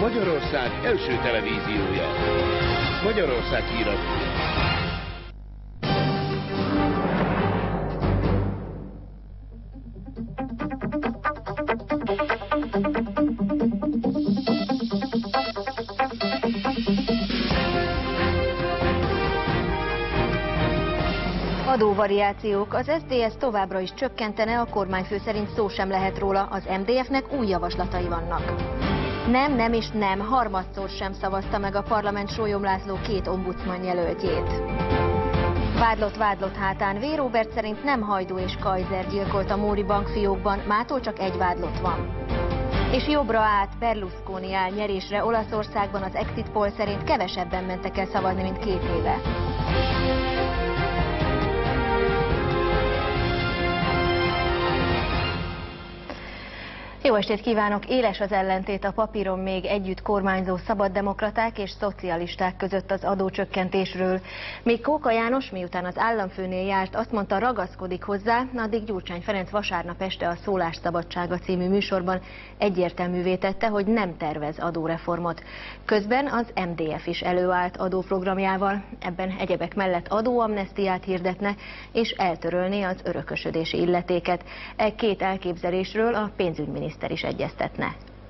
Magyarország első televíziója. Magyarország Híradó. Adóvariációk. Az SZDSZ továbbra is csökkentene, a kormányfő szerint szó sem lehet róla, az MDF-nek új javaslatai vannak. Nem, nem és nem, harmadszor sem szavazta meg a parlament Sólyom László két ombudsman jelöltjét. Vádlott hátán. V. Róbert szerint nem Hajdú és Kaiser gyilkolt a Móri bankfiókban, mától csak egy vádlott van. És jobbra át, Berlusconi áll nyerésre Olaszországban, az exit poll szerint kevesebben mentek el szavazni, mint 2 éve. Jó estét kívánok! Éles az ellentét a papíron még együtt kormányzó szabaddemokraták és szocialisták között az adócsökkentésről. Még Kóka János, miután az államfőnél járt, azt mondta, ragaszkodik hozzá, addig Gyurcsány Ferenc vasárnap este a Szólásszabadsága című műsorban egyértelművé tette, hogy nem tervez adóreformot. Közben az MDF is előállt adóprogramjával, ebben egyebek mellett adóamnesztiát hirdetne és eltörölné az örökösödési illetéket. Két elképzelésről a pénzügyminiszter is egyeztetne.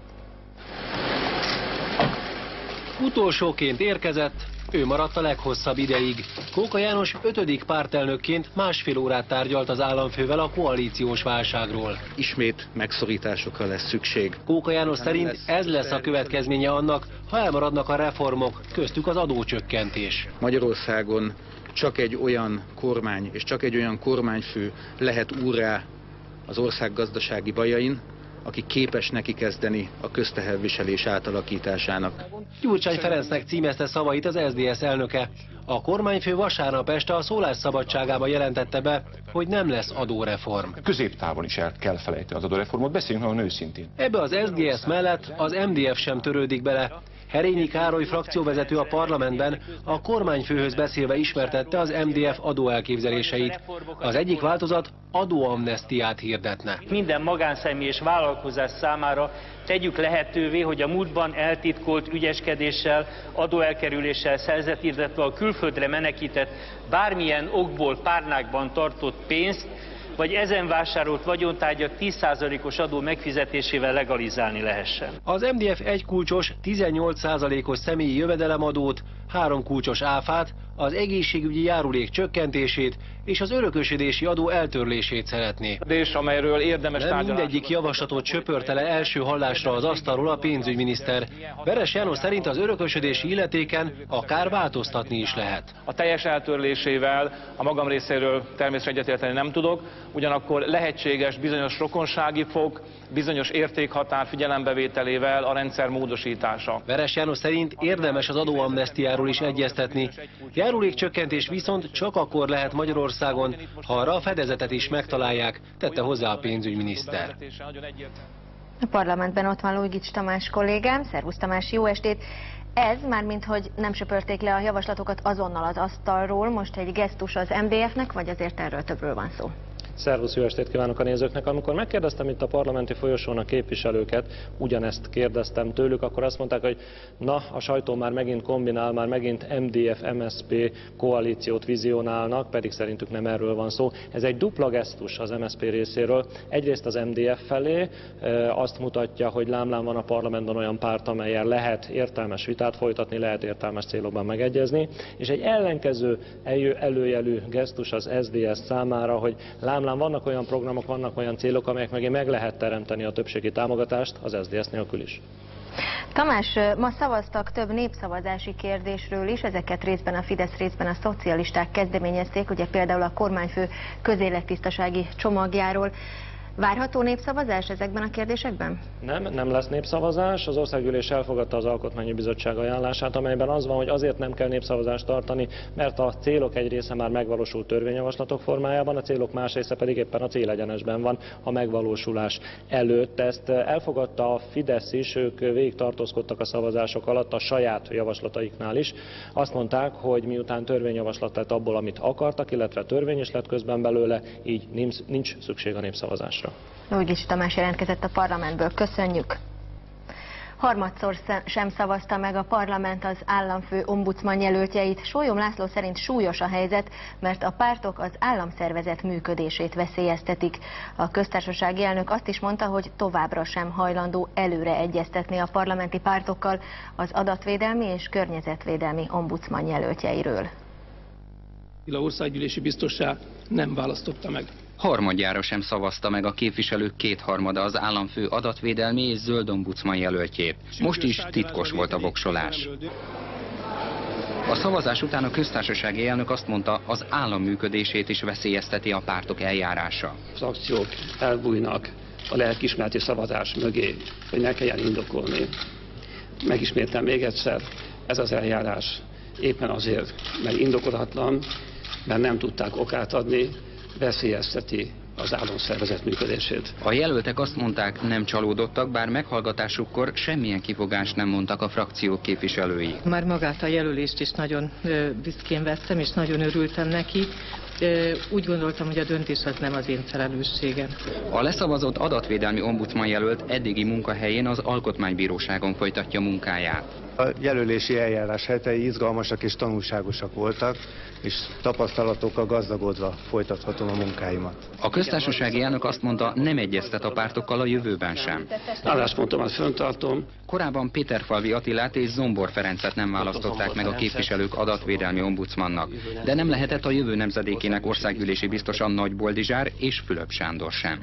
Utolsóként érkezett, ő maradt a leghosszabb ideig. Kóka János 5. pártelnökként 1,5 órát tárgyalt az államfővel a koalíciós válságról. Ismét megszorításokra lesz szükség. Kóka János szerint ez lesz a következménye annak, ha elmaradnak a reformok, köztük az adócsökkentés. Magyarországon csak egy olyan kormány és csak egy olyan kormányfő lehet úrrá az ország gazdasági bajain, aki képes neki kezdeni a közteherviselés átalakításának. Gyurcsány Ferencnek címezte szavait az SZDSZ elnöke. A kormányfő vasárnap este a Szólásszabadságában jelentette be, hogy nem lesz adóreform. Középtávon is el kell felejteni az adóreformot, beszéljünk nagyon őszintén. Ebbe az SZDSZ mellett az MDF sem törődik bele. Herényi Károly frakcióvezető a parlamentben a kormányfőhöz beszélve ismertette az MDF adóelképzeléseit. Az egyik változat adóamnesztiát hirdetne. Minden magánszemély és vállalkozás számára tegyük lehetővé, hogy a múltban eltitkolt ügyeskedéssel, adóelkerüléssel szerzett, illetve a külföldre menekített bármilyen okból párnákban tartott pénzt, vagy ezen vásárolt vagyontárgyak 10%-os adó megfizetésével legalizálni lehessen. Az MDF egy kulcsos 18%-os személyi jövedelemadót, 3 kulcsos áfát, az egészségügyi járulék csökkentését és az örökösödési adó eltörlését szeretné. Amelyről érdemes tárgyalni. Mindegyik javaslatot csöpörte le első hallásra az asztalról a pénzügyminiszter. Veres János szerint az örökösödési illetéken akár változtatni is lehet. A teljes eltörlésével a magam részéről természetesen egyetérteni nem tudok, ugyanakkor lehetséges bizonyos rokonsági fok, bizonyos értékhatár figyelembevételével a rendszer módosítása. Veres János szerint érdemes az adóamnesztiáról is egyeztetni. Járulékcsökkentés viszont csak akkor lehet Magyarországon, ha arra a fedezetet is megtalálják, tette hozzá a pénzügyminiszter. A parlamentben ott van Lujgics Tamás kollégám. Szervusz Tamás, jó estét! Ez, mármint hogy nem söpörték le a javaslatokat azonnal az asztalról, most egy gesztus az MDF-nek, vagy azért erről többről van szó? Szervusz, jó estét kívánok a nézőknek! Amikor megkérdeztem itt a parlamenti folyosón a képviselőket, ugyanezt kérdeztem tőlük, akkor azt mondták, hogy na, a sajtó már megint kombinál, már megint MDF-MSZP koalíciót vizionálnak, pedig szerintük nem erről van szó. Ez egy dupla gesztus az MSZP részéről. Egyrészt az MDF felé azt mutatja, hogy lámlám van a parlamentben olyan párt, amellyel lehet értelmes vitát folytatni, lehet értelmes célokban megegyezni, és egy ellenkező előjelű gesztus az SZDSZ számára, hogy lámlám vannak olyan programok, vannak olyan célok, amelyek mögé meg lehet teremteni a többségi támogatást az SZDSZ nélkül is. Tamás, ma szavaztak több népszavazási kérdésről is, ezeket részben a Fidesz, részben a szocialisták kezdeményezték, ugye például a kormányfő közélettisztasági csomagjáról. Várható népszavazás ezekben a kérdésekben? Nem lesz népszavazás. Az Országgyűlés elfogadta az Alkotmányi Bizottság ajánlását, amelyben az van, hogy azért nem kell népszavazást tartani, mert a célok egy része már megvalósult törvényjavaslatok formájában, a célok más része pedig éppen a célegyenesben van a megvalósulás előtt. Ezt elfogadta a Fidesz is, ők végig tartózkodtak a szavazások alatt a saját javaslataiknál is. Azt mondták, hogy miután törvényjavaslat lett abból, amit akartak, illetve törvény is lett közben belőle, így nincs szükség a népszavazásra. Lujgics Tamás jelentkezett a parlamentből. Köszönjük! Harmadszor sem szavazta meg a parlament az államfő ombudsman jelöltjeit. Sólyom László szerint súlyos a helyzet, mert a pártok az államszervezet működését veszélyeztetik. A köztársasági elnök azt is mondta, hogy továbbra sem hajlandó előre egyeztetni a parlamenti pártokkal az adatvédelmi és környezetvédelmi ombudsman jelöltjeiről. A országgyűlési biztossá nem választotta meg. Harmadjára sem szavazta meg a képviselők kétharmada az államfő adatvédelmi és zöld ombudsman jelöltjét. Most is titkos volt a voksolás. A szavazás után a köztársasági elnök azt mondta, az állam működését is veszélyezteti a pártok eljárása. Az akciók elbújnak a lelkiismereti szavazás mögé, hogy ne kelljen indokolni. Megismétlem még egyszer, ez az eljárás éppen azért, mert indokolatlan, mert nem tudták okát adni, veszélyezteti az államszervezet működését. A jelöltek azt mondták, nem csalódottak, bár meghallgatásukkor semmilyen kifogást nem mondtak a frakciók képviselői. Már magát a jelölést is nagyon büszkén vettem, és nagyon örültem neki. Úgy gondoltam, hogy a döntés az nem az én felelősségem. A leszavazott adatvédelmi ombudsman jelölt eddigi munkahelyén az Alkotmánybíróságon folytatja munkáját. A jelölési eljárás hetei izgalmasak és tanulságosak voltak, és tapasztalatokkal gazdagodva folytathatom a munkáimat. A köztársasági elnök azt mondta, nem egyeztet a pártokkal a jövőben sem. Álláspontomat fenntartom. Korábban Péterfalvi Attilát és Zombor Ferencet nem választották meg a képviselők adatvédelmi ombudsmannak, de nem lehetett a jövő nemzedékének országgyűlési biztosa Nagy Boldizsár és Fülöp Sándor sem.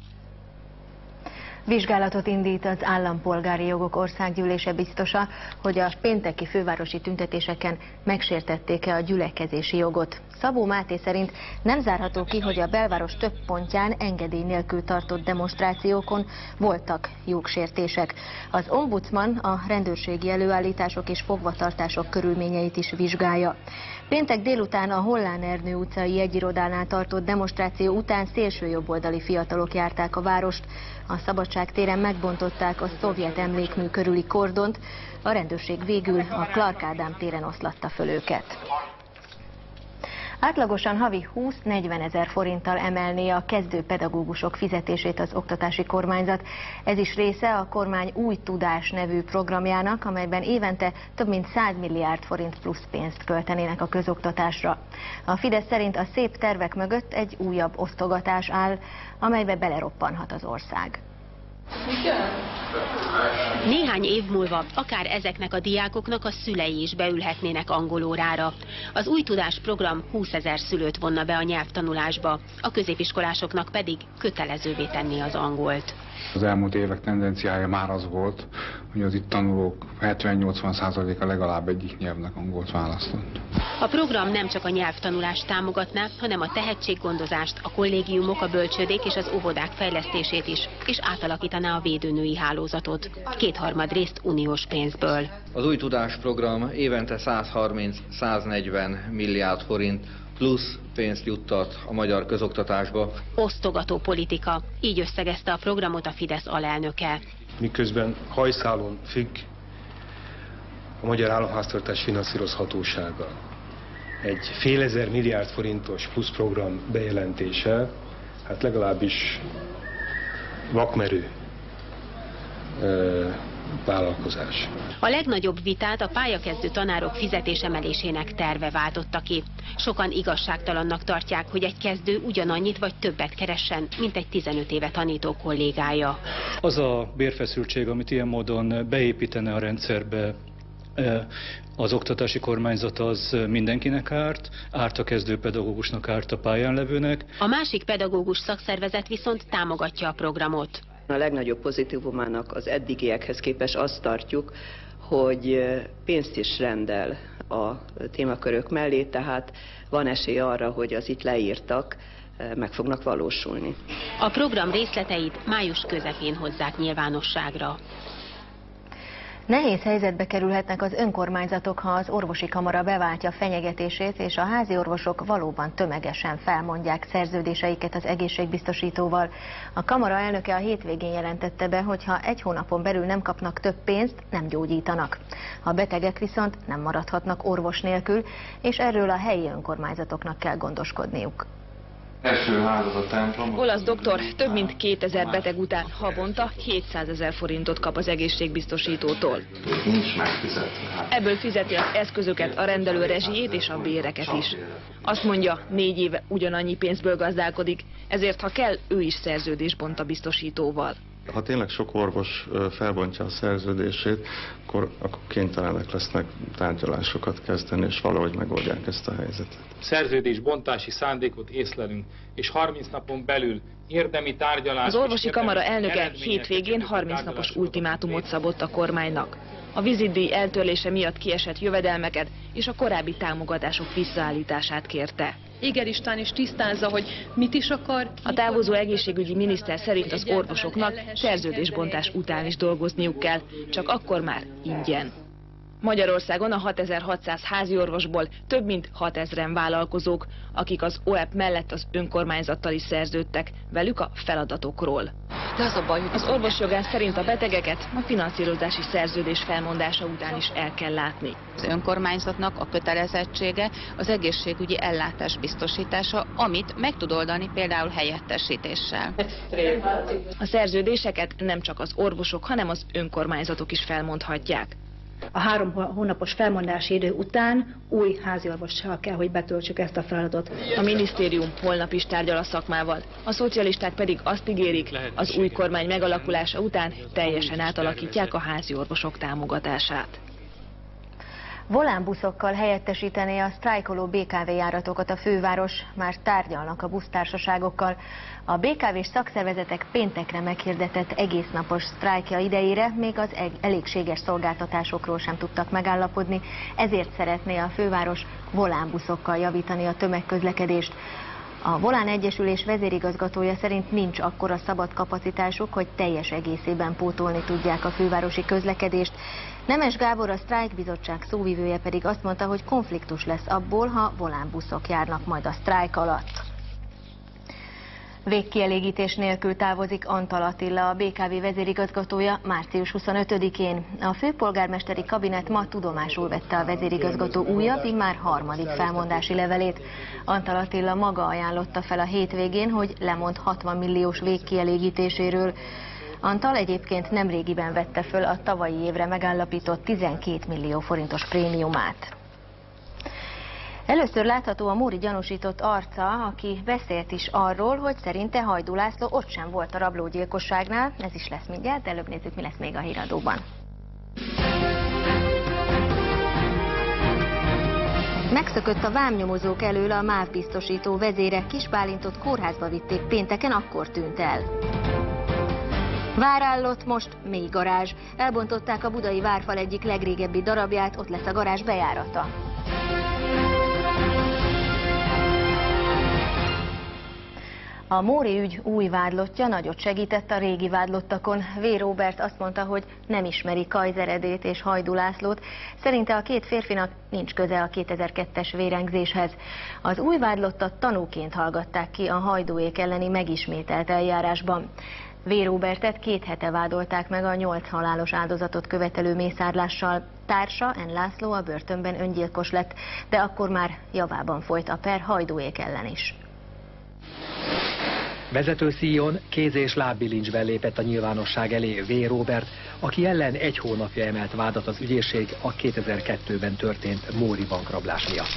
Vizsgálatot indít az Állampolgári Jogok Országgyűlése biztosa, hogy a pénteki fővárosi tüntetéseken megsértették-e a gyülekezési jogot. Szabó Máté szerint nem zárható ki, hogy a belváros több pontján engedély nélkül tartott demonstrációkon voltak jogsértések. Az ombudsman a rendőrségi előállítások és fogvatartások körülményeit is vizsgálja. Péntek délután a Hollán Ernő utcai jegyirodánál tartott demonstráció után szélsőjobboldali fiatalok járták a várost. A Szabadság téren megbontották a szovjet emlékmű körüli kordont, a rendőrség végül a Clark Ádám téren oszlatta föl őket. Átlagosan havi 20-40 ezer forinttal emelné a kezdőpedagógusok fizetését az oktatási kormányzat. Ez is része a kormány Új Tudás nevű programjának, amelyben évente több mint 100 milliárd forint plusz pénzt költenének a közoktatásra. A Fidesz szerint a szép tervek mögött egy újabb osztogatás áll, amelybe beleroppanhat az ország. Néhány év múlva akár ezeknek a diákoknak a szülei is beülhetnének angolórára. Az Új Tudás program 20 000 szülőt vonna be a nyelvtanulásba, a középiskolásoknak pedig kötelezővé tenni az angolt. Az elmúlt évek tendenciája már az volt, hogy az itt tanulók 70-80%-a legalább egyik nyelvnek angolt választott. A program nem csak a nyelvtanulást támogatná, hanem a tehetséggondozást, a kollégiumok, a bölcsődék és az óvodák fejlesztését is, és átalakítaná a védőnői hálózatot. 2/3 részt uniós pénzből. Az Új Tudás program évente 130-140 milliárd forint plusz pénzt juttat a magyar közoktatásba. Osztogató politika. Így összegezte a programot a Fidesz alelnöke. Miközben hajszálon függ a magyar államháztartás finanszírozhatósága. Egy fél ezer milliárd forintos plusz program bejelentése, hát legalábbis vakmerő vállalkozás. A legnagyobb vitát a pályakezdő tanárok fizetésemelésének terve váltotta ki. Sokan igazságtalannak tartják, hogy egy kezdő ugyanannyit vagy többet keressen, mint egy 15 éve tanító kollégája. Az a bérfeszültség, amit ilyen módon beépítene a rendszerbe az oktatási kormányzat, az mindenkinek árt a kezdőpedagógusnak, árt a pályán levőnek. A másik pedagógus szakszervezet viszont támogatja a programot. A legnagyobb pozitívumának az eddigiekhez képest azt tartjuk, hogy pénzt is rendel a témakörök mellé, tehát van esély arra, hogy az itt leírtak meg fognak valósulni. A program részleteit május közepén hozzák nyilvánosságra. Nehéz helyzetbe kerülhetnek az önkormányzatok, ha az orvosi kamara beváltja fenyegetését, és a házi orvosok valóban tömegesen felmondják szerződéseiket az egészségbiztosítóval. A kamara elnöke a hétvégén jelentette be, hogy ha egy hónapon belül nem kapnak több pénzt, nem gyógyítanak. A betegek viszont nem maradhatnak orvos nélkül, és erről a helyi önkormányzatoknak kell gondoskodniuk. Első házad a templom. Olasz doktor több mint 2000 beteg után havonta 700 000 forintot kap az egészségbiztosítótól. Nincs megfizetve. Ebből fizeti az eszközöket, a rendelő rezsijét és a béreket is. Azt mondja, 4 éve ugyanannyi pénzből gazdálkodik, ezért ha kell, ő is szerződést bont a biztosítóval. Ha tényleg sok orvos felbontja a szerződését, akkor kénytelenek lesznek tárgyalásokat kezdeni, és valahogy megoldják ezt a helyzetet. Szerződésbontási szándékot észlelünk, és 30 napon belül érdemi tárgyalás... Az orvosi kamara elnöke hétvégén 30 napos ultimátumot szabott a kormánynak. A vizitdíj eltörlése miatt kiesett jövedelmeket és a korábbi támogatások visszaállítását kérte. Iger István is tisztázza, hogy mit is akar. A távozó egészségügyi miniszter szerint az orvosoknak szerződésbontás után is dolgozniuk kell, csak akkor már ingyen. Magyarországon a 6600 háziorvosból több mint 6000-en vállalkozók, akik az OEP mellett az önkormányzattal is szerződtek, velük a feladatokról. De az a baj, hogy az orvosjogász szerint a betegeket a finanszírozási szerződés felmondása után is el kell látni. Az önkormányzatnak a kötelezettsége az egészségügyi ellátás biztosítása, amit meg tud oldani például helyettesítéssel. A szerződéseket nem csak az orvosok, hanem az önkormányzatok is felmondhatják. A 3 hónapos felmondási idő után új háziorvossal kell, hogy betöltsük ezt a feladatot. A minisztérium holnap is tárgyal a szakmával. A szocialisták pedig azt ígérik, az új kormány megalakulása után teljesen átalakítják a háziorvosok támogatását. Volánbuszokkal helyettesítené a sztrájkoló BKV járatokat a főváros, már tárgyalnak a busztársaságokkal. A BKV-s szakszervezetek péntekre meghirdetett egésznapos sztrájkja idejére még az elégséges szolgáltatásokról sem tudtak megállapodni, ezért szeretné a főváros volánbuszokkal javítani a tömegközlekedést. A Volán Egyesülés vezérigazgatója szerint nincs akkora szabad kapacitásuk, hogy teljes egészében pótolni tudják a fővárosi közlekedést. Nemes Gábor, a sztrájkbizottság szóvivője pedig azt mondta, hogy konfliktus lesz abból, ha volánbuszok járnak majd a sztrájk alatt. Végkielégítés nélkül távozik Antal Attila, a BKV vezérigazgatója március 25-én. A főpolgármesteri kabinet ma tudomásul vette a vezérigazgató újabb, immár 3. felmondási levelét. Antal Attila maga ajánlotta fel a hétvégén, hogy lemond 60 milliós végkielégítéséről. Antal egyébként nemrégiben vette föl a tavalyi évre megállapított 12 millió forintos prémiumát. Először látható a Móri gyanúsított arca, aki beszélt is arról, hogy szerinte Hajdú László ott sem volt a rablógyilkosságnál. Ez is lesz mindjárt, de előbb nézzük, mi lesz még a híradóban. Megszökött a vámnyomozók elől a MÁV biztosító vezére, Kis Bálintot kórházba vitték pénteken, akkor tűnt el. Várállott, most mély garázs. Elbontották a budai várfal egyik legrégebbi darabját, ott lesz a garázs bejárata. A Móri ügy új vádlottja nagyot segített a régi vádlottakon. V. Róbert azt mondta, hogy nem ismeri Kajzer Edét és Hajdú Lászlót. Szerinte a két férfinak nincs köze a 2002-es vérengzéshez. Az új vádlottat tanúként hallgatták ki a Hajdúék elleni megismételt eljárásban. V. Róbertet 2 hete vádolták meg a 8 halálos áldozatot követelő mészárlással. Társa, N. László a börtönben öngyilkos lett, de akkor már javában folyt a per Hajdúék ellen is. Vezető szíjon kéz- és lábbilincsben lépett a nyilvánosság elé V. Róbert, aki ellen 1 hónapja emelt vádat az ügyészség a 2002-ben történt Móri bankrablás miatt.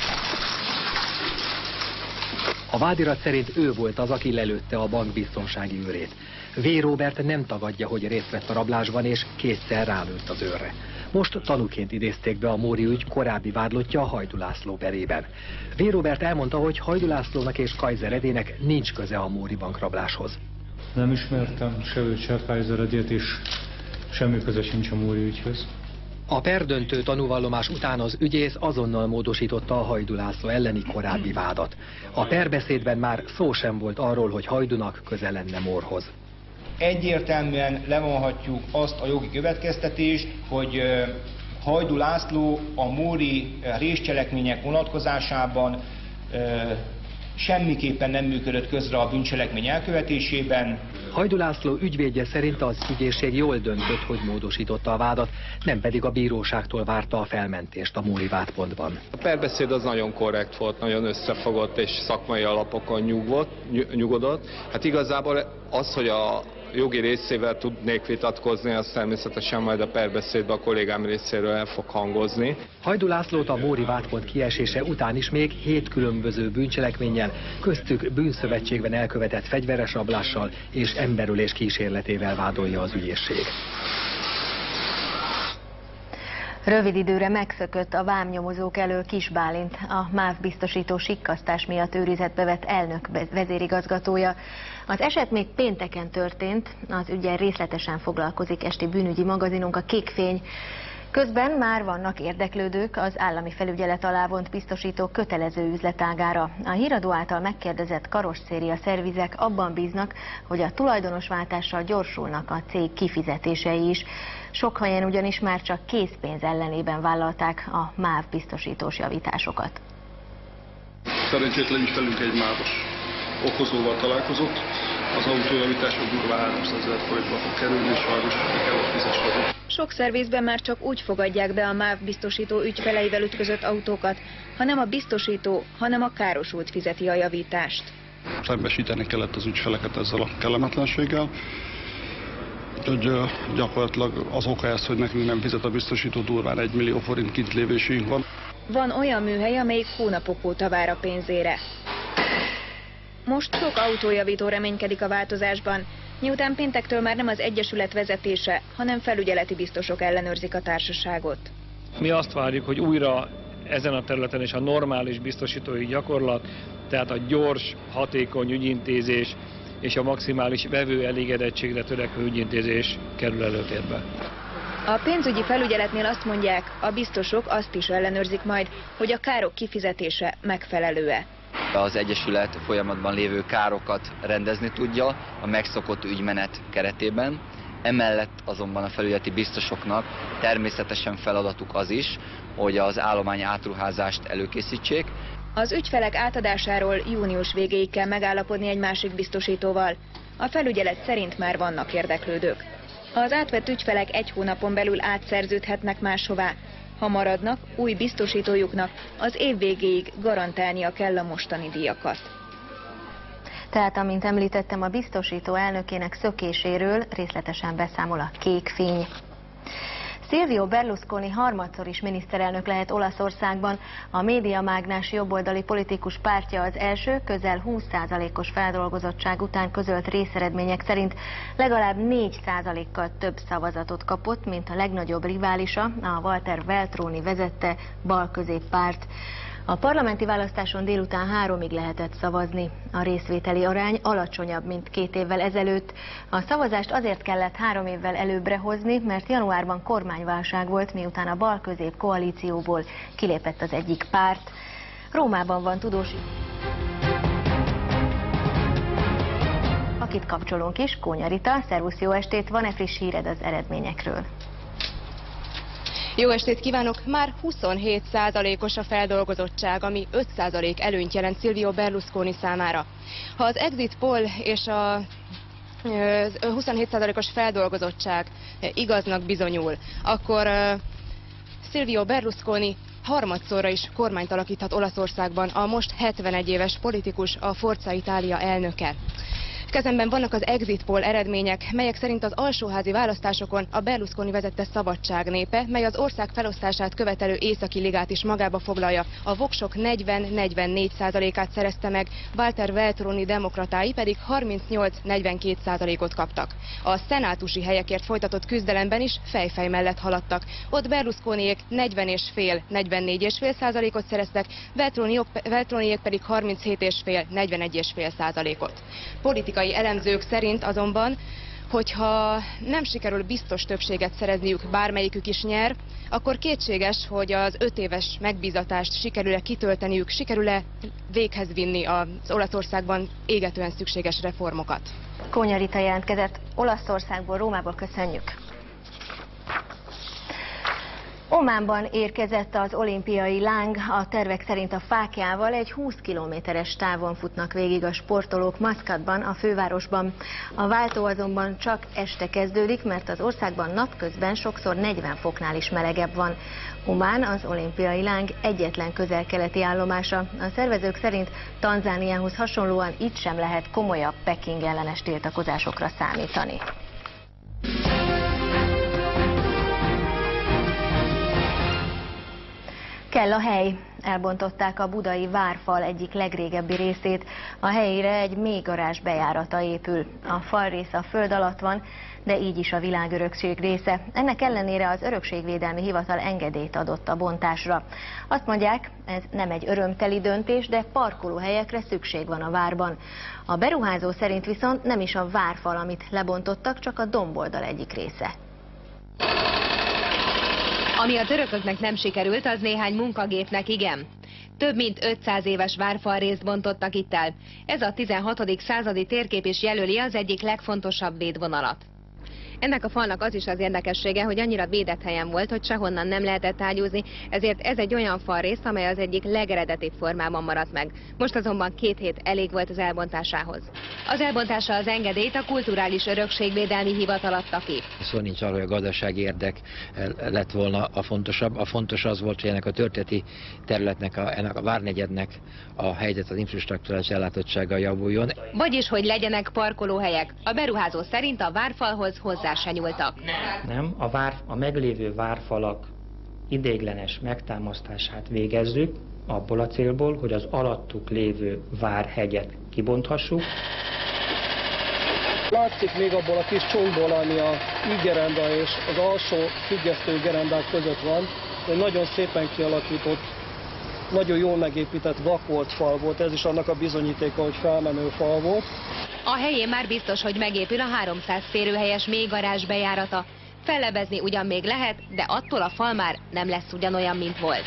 A vádirat szerint ő volt az, aki lelőtte a bank biztonsági őrét. V. Róbert nem tagadja, hogy részt vett a rablásban, és 2-szer rálőtt az őrre. Most tanúként idézték be a Móri ügy korábbi vádlottja a Hajdú László perében. V. Róbert elmondta, hogy Hajdú Lászlónak és Kajzer Edének nincs köze a Móri bankrabláshoz. Nem ismertem se őt, se Kajzer Edét, és semmi köze sincs a Móri ügyhöz. A perdöntő tanúvallomás után az ügyész azonnal módosította a Hajdú László elleni korábbi vádat. A perbeszédben már szó sem volt arról, hogy Hajdúnak köze lenne Mórhoz. Egyértelműen levonhatjuk azt a jogi következtetést, hogy Hajdú László a móri rézcselekmények vonatkozásában semmiképpen nem működött közre a bűncselekmény elkövetésében. Hajdú László ügyvédje szerint az ügyészség jól döntött, hogy módosította a vádat, nem pedig a bíróságtól várta a felmentést a Móri vádpontban. A perbeszéd az nagyon korrekt volt, nagyon összefogott és szakmai alapokon nyugodott. Hát igazából az, hogy a jogi részével tudnék vitatkozni, az természetesen majd a perbeszédben a kollégám részéről el fog hangozni. Hajdú Lászlót a Móri vádpont kiesése után is még 7 különböző bűncselekménnyel, köztük bűnszövetségben elkövetett fegyveres rablással és emberölés kísérletével vádolja az ügyészség. Rövid időre megszökött a vámnyomozók elől Kis Bálint, a MÁV biztosító sikkasztás miatt őrizetbe vett elnök vezérigazgatója. Az eset még pénteken történt, az üggyel részletesen foglalkozik esti bűnügyi magazinunk, a Kékfény. Közben már vannak érdeklődők az állami felügyelet alá vont biztosító kötelező üzletágára. A híradó által megkérdezett karosszéria szervizek abban bíznak, hogy a tulajdonosváltással gyorsulnak a cég kifizetései is. Sok helyen ugyanis már csak készpénz ellenében vállalták a MÁV biztosítós javításokat. Szerencsétlen is velünk egy mávos okozóval találkozott. Az autójavításra durván 300 000 forintba fog kerülni, és sajnos ki kell fizesni. Sok szervizben már csak úgy fogadják be a MÁV biztosító ügyfeleivel ütközött autókat, ha nem a biztosító, hanem a károsult fizeti a javítást. Szembesíteni kellett az ügyfeleket ezzel a kellemetlenséggel. Úgyhogy gyakorlatilag az oka ez, hogy nekünk nem fizet a biztosító, durván 1 millió forint kintlévésünk van. Van olyan műhely, amelyik hónapok óta vár a pénzére. Most sok autójavító reménykedik a változásban, miután péntektől már nem az egyesület vezetése, hanem felügyeleti biztosok ellenőrzik a társaságot. Mi azt várjuk, hogy újra ezen a területen is a normális biztosítói gyakorlat, tehát a gyors, hatékony ügyintézés és a maximális vevő elégedettségre törekvő ügyintézés kerül előtérbe. A pénzügyi felügyeletnél azt mondják, a biztosok azt is ellenőrzik majd, hogy a károk kifizetése megfelelő-e. Az egyesület folyamatban lévő károkat rendezni tudja a megszokott ügymenet keretében. Emellett azonban a felügyeleti biztosoknak természetesen feladatuk az is, hogy az állomány átruházást előkészítsék. Az ügyfelek átadásáról június végéig kell megállapodni egy másik biztosítóval. A felügyelet szerint már vannak érdeklődők. Az átvett ügyfelek 1 hónapon belül átszerződhetnek máshová. Ha maradnak, új biztosítójuknak az év végéig garantálnia kell a mostani díjakat. Tehát, amint említettem, a biztosító elnökének szökéséről részletesen beszámol a Kékfény. Silvio Berlusconi harmadszor is miniszterelnök lehet Olaszországban. A médiamágnás jobboldali politikus pártja az első, közel 20%-os feldolgozottság után közölt részeredmények szerint legalább 4%-kal több szavazatot kapott, mint a legnagyobb riválisa, a Walter Veltroni vezette balközéppárt. A parlamenti választáson délután 3-ig lehetett szavazni. A részvételi arány alacsonyabb, mint 2 évvel ezelőtt. A szavazást azért kellett 3 évvel előbbre hozni, mert januárban kormányválság volt, miután a bal-közép koalícióból kilépett az egyik párt. Rómában van tudós, akit kapcsolunk is, Kónya Rita. Szervusz, jó estét! Van-e friss híred az eredményekről? Jó estét kívánok! Már 27%-os a feldolgozottság, ami 5% előnyt jelent Silvio Berlusconi számára. Ha az exit poll és a 27%-os feldolgozottság igaznak bizonyul, akkor Silvio Berlusconi harmadszorra is kormányt alakíthat Olaszországban, a most 71 éves politikus, a Forza Italia elnöke. Kezemben vannak az exit poll eredmények, melyek szerint az alsóházi választásokon a Berlusconi vezette Szabadság népe, mely az ország felosztását követelő északi ligát is magába foglalja. A voksok 40-44%-át szerezte meg, Walter Veltroni demokratái pedig 38-42%-ot kaptak. A szenátusi helyekért folytatott küzdelemben is fejfej mellett haladtak. Ott Berlusconiék 40,5-44,5%-ot szereztek, Veltroniék pedig 37,5-41,5%-ot. Politikai elemzők szerint azonban, hogyha nem sikerül biztos többséget szerezniük, bármelyikük is nyer, akkor kétséges, hogy az 5 éves megbízatást sikerül-e kitölteniük, sikerül-e véghez vinni az Olaszországban égetően szükséges reformokat. Kónya Rita jelentkezett Olaszországból, Rómából, köszönjük! Ománban érkezett az olimpiai láng, a tervek szerint a fáklyával egy 20 kilométeres távon futnak végig a sportolók Maszkatban, a fővárosban. A váltó azonban csak este kezdődik, mert az országban napközben sokszor 40 foknál is melegebb van. Omán az olimpiai láng egyetlen közel-keleti állomása. A szervezők szerint Tanzániához hasonlóan itt sem lehet komolyabb Peking ellenes tiltakozásokra számítani. Kell a hely. Elbontották a budai várfal egyik legrégebbi részét. A helyére egy mélygarázs bejárata épül. A falrész a föld alatt van, de így is a világörökség része. Ennek ellenére az Örökségvédelmi Hivatal engedélyt adott a bontásra. Azt mondják, ez nem egy örömteli döntés, de parkolóhelyekre szükség van a várban. A beruházó szerint viszont nem is a várfal, amit lebontottak, csak a domboldal egyik része. Ami a törököknek nem sikerült, az néhány munkagépnek igen. Több mint 500 éves várfalrészt bontottak itt el. Ez a 16. századi térkép is jelöli az egyik legfontosabb védvonalat. Ennek a falnak az is az érdekessége, hogy annyira védett helyen volt, hogy sehonnan nem lehetett ágyúzni, ezért ez egy olyan falrész, amely az egyik legeredetibb formában maradt meg. Most azonban 2 hét elég volt az elbontásához. Az elbontásra az engedélyt a Kulturális Örökségvédelmi Hivatal adta ki. Szó nincs arról, hogy a gazdasági érdek lett volna a fontosabb. A fontos az volt, hogy ennek a történeti területnek, ennek a várnegyednek a helyzet, az infrastruktúrális ellátottsága javuljon. Vagyis, hogy legyenek parkolóhelyek. A beruházó szerint a várfalhoz hozzá se nyúltak. Nem, a meglévő várfalak ideiglenes megtámasztását végezzük, abból a célból, hogy az alattuk lévő várhegyet kibonthassuk. Látszik még abból a kis csonkból, ami a ígerenda és az alsó függesztő gerendák között van, egy nagyon szépen kialakított, nagyon jól megépített vakolt fal volt, ez is annak a bizonyítéka, hogy felmenő fal volt. A helyén már biztos, hogy megépül a 300 férőhelyes mélygarázs bejárata. Fellebezni ugyan még lehet, de attól a fal már nem lesz ugyanolyan, mint volt.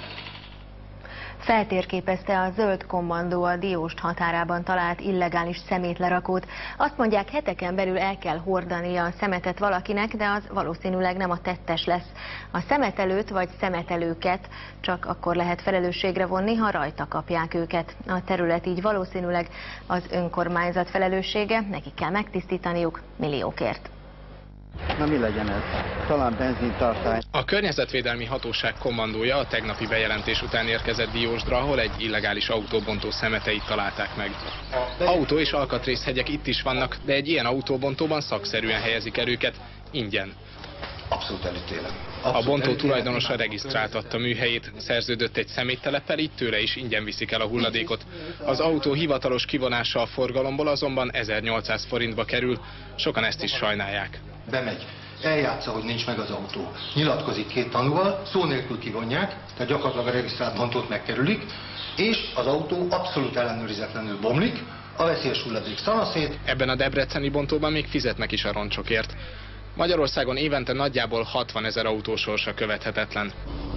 Feltérképezte a zöld kommandó a Diósd határában talált illegális szemétlerakót. Azt mondják, heteken belül el kell hordania a szemetet valakinek, de az valószínűleg nem a tettes lesz. A szemetelőt vagy szemetelőket csak akkor lehet felelősségre vonni, ha rajta kapják őket. A terület így valószínűleg az önkormányzat felelőssége, nekik kell megtisztítaniuk milliókért. Na mi legyen ez? Talán benzintartály. A Környezetvédelmi Hatóság kommandója a tegnapi bejelentés után érkezett Diósdra, ahol egy illegális autóbontó szemeteit találták meg. Autó és alkatrészhegyek itt is vannak, de egy ilyen autóbontóban szakszerűen helyezik el őket, ingyen. Abszolút elítélem. A bontó tulajdonosa regisztráltatta műhelyét, szerződött egy szemétteleppel, így tőle is ingyen viszik el a hulladékot. Az autó hivatalos kivonása a forgalomból azonban 1800 forintba kerül, sokan ezt is sajnálják. Bemegy, eljátsza, hogy nincs meg az autó. Nyilatkozik 2 tanúval, szó nélkül kivonják, tehát gyakorlatilag a regisztrált bontót megkerülik, és az autó abszolút ellenőrizetlenül bomlik, a veszélyes hulladék szanaszét. Ebben a debreceni bontóban még fizetnek is a roncsokért. Magyarországon évente nagyjából 60 000 autó sorsa követhetetlen.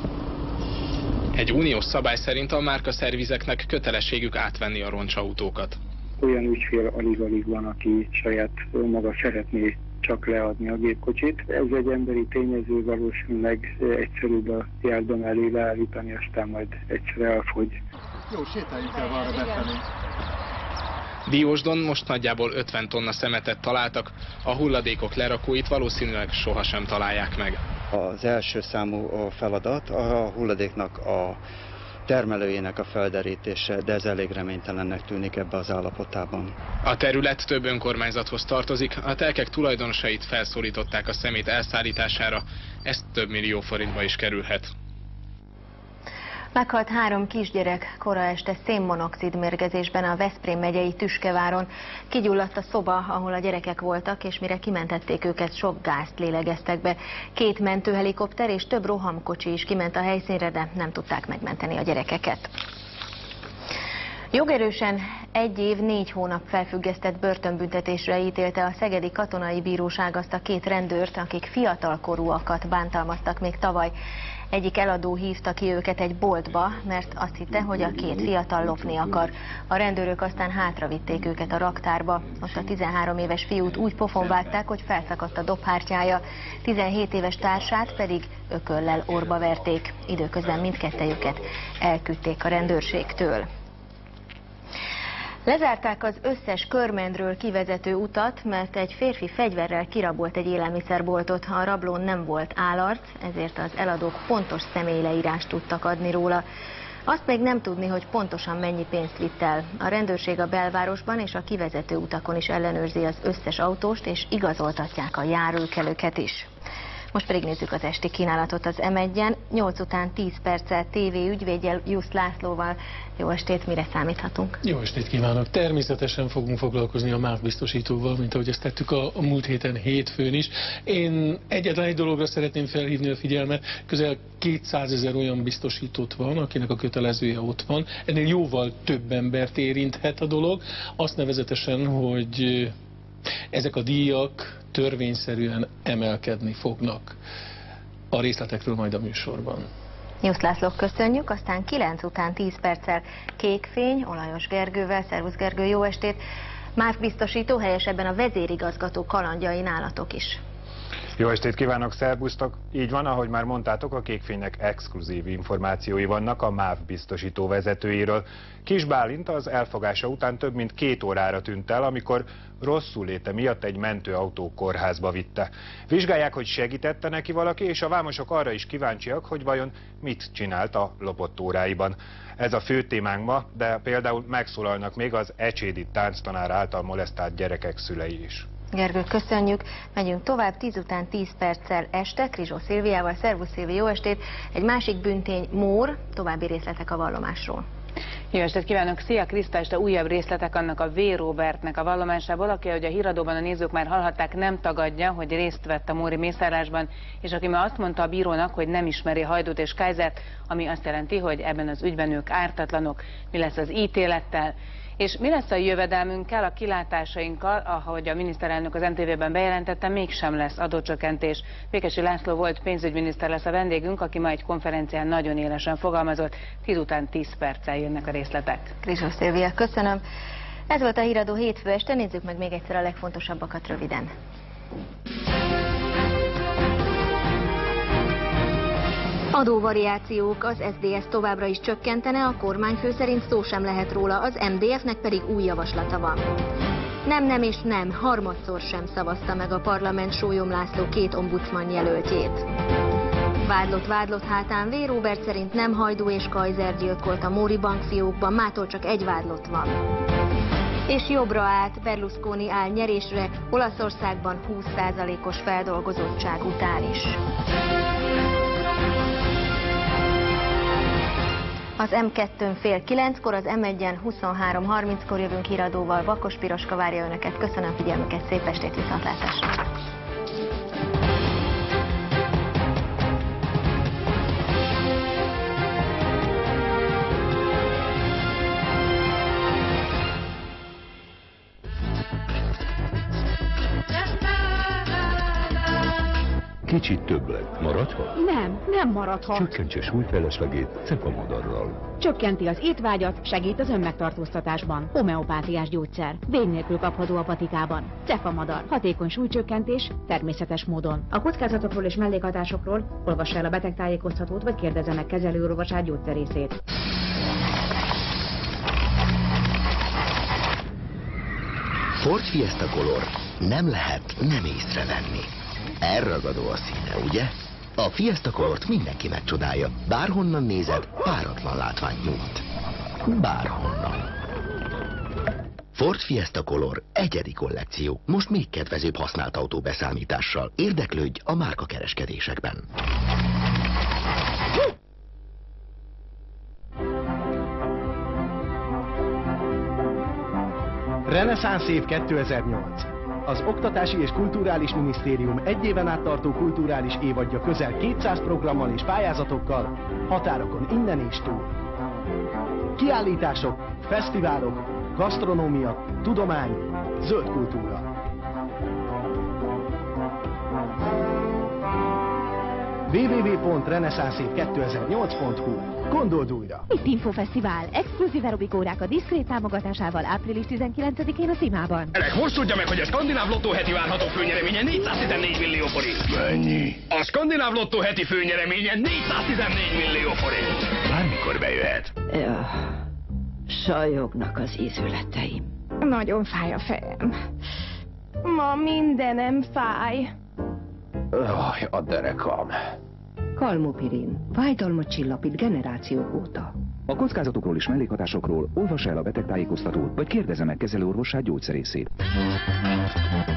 Egy uniós szabály szerint a márkaszervizeknek kötelességük átvenni a roncsautókat. Olyan ügyfél alig-alig van, aki saját maga szeretné csak leadni a gépkocsit. Ez egy emberi tényező, valószínűleg egyszerűbb a járdon elé leállítani, aztán majd egyszer elfogy. Jó, sétáljunk el arra befelé. Diósdon most nagyjából 50 tonna szemetet találtak, a hulladékok lerakóit valószínűleg sohasem találják meg. Az első számú feladat a hulladéknak a termelőjének a felderítése, de ez elég reménytelennek tűnik ebbe az állapotában. A terület több önkormányzathoz tartozik, a telkek tulajdonosait felszólították a szemét elszállítására, ez több millió forintba is kerülhet. Meghalt 3 kisgyerek kora este szénmonoxid mérgezésben a Veszprém megyei Tüskeváron. Kigyulladt a szoba, ahol a gyerekek voltak, és mire kimentették őket, sok gázt lélegeztek be. 2 mentőhelikopter és több rohamkocsi is kiment a helyszínre, de nem tudták megmenteni a gyerekeket. Jogerősen 1 év 4 hónap felfüggesztett börtönbüntetésre ítélte a Szegedi Katonai Bíróság azt a 2 rendőrt, akik fiatalkorúakat bántalmaztak még tavaly. Egyik eladó hívta ki őket egy boltba, mert azt hitte, hogy a 2 fiatal lopni akar. A rendőrök aztán hátravitték őket a raktárba. Ott a 13 éves fiút úgy pofonvágták, hogy felszakadt a dobhártyája, 17 éves társát pedig ököllel orba verték. Időközben mindkettejüket elküldték a rendőrségtől. Lezárták az összes Körmendről kivezető utat, mert egy férfi fegyverrel kirabolt egy élelmiszerboltot. A rablón nem volt állarc, ezért az eladók pontos személyleírást tudtak adni róla. Azt még nem tudni, hogy pontosan mennyi pénzt vitt el. A rendőrség a belvárosban és a kivezető utakon is ellenőrzi az összes autóst, és igazoltatják a járókelőket is. Most pedig nézzük az esti kínálatot az M1-en. 8 után 10 perccel TV ügyvédjel, Jusz Lászlóval. Jó estét, mire számíthatunk? Jó estét kívánok! Természetesen fogunk foglalkozni a MÁV biztosítóval, mint ahogy ezt tettük a múlt héten hétfőn is. Én egyetlen egy dologra szeretném felhívni a figyelmet, közel 200 000 olyan biztosított van, akinek a kötelezője ott van. Ennél jóval több embert érinthet a dolog. Azt nevezetesen, hogy ezek a díjak törvényszerűen emelkedni fognak. A részletekről majd a műsorban. Jusz László, köszönjük, aztán 9 után 10 perccel Kékfény, Olajos Gergővel. Szervusz Gergő, jó estét! MÁV biztosító, helyesebben a vezérigazgató kalandjai nálatok is. Jó estét kívánok, szervusztok! Így van, ahogy már mondtátok, a Kékfénynek exkluzív információi vannak a MÁV biztosító vezetőjéről. Kis Bálint az elfogása után több mint 2 órára tűnt el, amikor rosszuléte miatt egy mentőautó kórházba vitte. Vizsgálják, hogy segítette neki valaki, és a vámosok arra is kíváncsiak, hogy vajon mit csinált a lopott óráiban. Ez a fő témánk ma, de például megszólalnak még az ecsédi tánctanár által molesztált gyerekek szülei is. Gergő, köszönjük. Megyünk tovább, 10 után 10 perccel este, Krizsó Szilviával. Szervusz Szilvi, jó estét. Egy másik bűntény, mór, további részletek a vallomásról. Jó estét kívánok! Szia Kriszta, este újabb részletek annak a V. Robertnek a vallomásából, aki, ahogy a híradóban a nézők már hallhatták, nem tagadja, hogy részt vett a móri mészárlásban, és aki ma azt mondta a bírónak, hogy nem ismeri Hajdút és Kajzert, ami azt jelenti, hogy ebben az ügyben ők ártatlanok. Mi lesz az ítélettel? És mi lesz a jövedelmünkkel, a kilátásainkkal, ahogy a miniszterelnök az MTV-ben bejelentette, mégsem lesz adócsökkentés. Békesi László volt pénzügyminiszter lesz a vendégünk, aki ma egy konferencián nagyon élesen fogalmazott. 10 után 10 perccel jönnek a részletek. Krizsó Szilvia, köszönöm. Ez volt a híradó hétfő este, nézzük meg még egyszer a legfontosabbakat röviden. Adóvariációk, az SZDSZ továbbra is csökkentene, a kormányfő szerint szó sem lehet róla, az MDF-nek pedig új javaslata van. Nem és nem, harmadszor sem szavazta meg a parlament Sólyom László 2 ombudsman jelöltjét. Vádlott hátán V. Róbert szerint nem Hajdú és Kajzer gyilkolt a móri bankfiókban, mától csak egy vádlott van. És jobbra állt, Berlusconi áll nyerésre, Olaszországban 20%-os feldolgozottság után is. Az M2-n fél 9-kor, az M1-en 23:30-kor jövünk híradóval. Vakos Piroska várja önöket. Köszönöm figyelmüket, szép estét, viszontlátásra! Kicsit több lett. Maradhat? Nem maradhat. Csökkentse súlyfeleslegét Cefamodarral. Csökkenti az étvágyat, segít az önmegtartóztatásban. Homeopátiás gyógyszer. Vény nélkül kapható a patikában. Cefamadar. Hatékony súlycsökkentés, természetes módon. A kockázatokról és mellékhatásokról olvassa el a betegtájékoztatót, vagy kérdezze meg kezelőorvosát, gyógyszerészét. Ford Fiesta Color. Nem lehet nem észrevenni. Elragadó a színe, ugye? A Fiesta Colort mindenki megcsodálja. Bárhonnan nézed, páratlan látványt nyújt. Bárhonnan. Ford Fiesta Color egyedi kollekció. Most még kedvezőbb használt autó beszámítással. Érdeklődj a márkakereskedésekben. Reneszánsz év 2008. Az Oktatási és Kulturális Minisztérium egy éven át tartó kulturális évadja közel 200 programmal és pályázatokkal, határokon innen és túl. Kiállítások, fesztiválok, gasztronómia, tudomány, zöld kultúra. www.reneszánszév2008.hu. Gondold újra! Itt Infofesztivál, exkluzív aerobikórák a diszkrét támogatásával április 19-én a Szimában. Elek, most tudja meg, hogy a Skandináv Lottó heti várható főnyereménye 414 millió forint. Mennyi? A Skandináv Lottó heti főnyereménye 414 millió forint. Bármikor bejöhet. Ja, sajognak az ízületeim. Nagyon fáj a fejem. Ma mindenem fáj. A derekam. Kalmopirin. Fájdalmat csillapít generációk óta. A kockázatokról és mellékhatásokról olvassa el a betegtájékoztatót, vagy kérdezze meg kezelőorvosát, gyógyszerészét.